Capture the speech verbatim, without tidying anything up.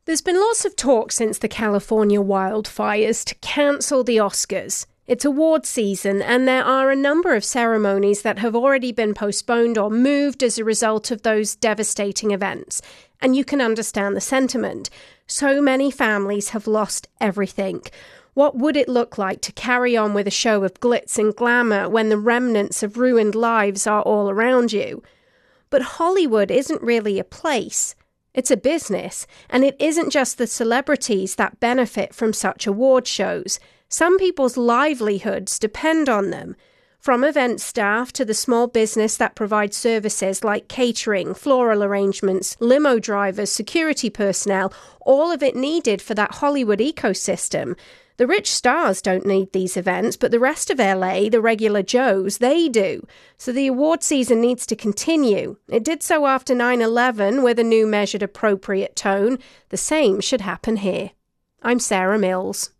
There's been lots of talk since the California wildfires to cancel the Oscars. It's award season, and there are a number of ceremonies that have already been postponed or moved as a result of those devastating events. And you can understand the sentiment. So many families have lost everything. What would it look like to carry on with a show of glitz and glamour when the remnants of ruined lives are all around you? But Hollywood isn't really a place. It's a business, and it isn't just the celebrities that benefit from such award shows. Some people's livelihoods depend on them. From event staff to the small business that provides services like catering, floral arrangements, limo drivers, security personnel, all of it needed for that Hollywood ecosystem. The rich stars don't need these events, but the rest of L A, the regular Joes, they do. So the award season needs to continue. It did so after nine eleven with a new measured appropriate tone. The same should happen here. I'm Sarah Mills.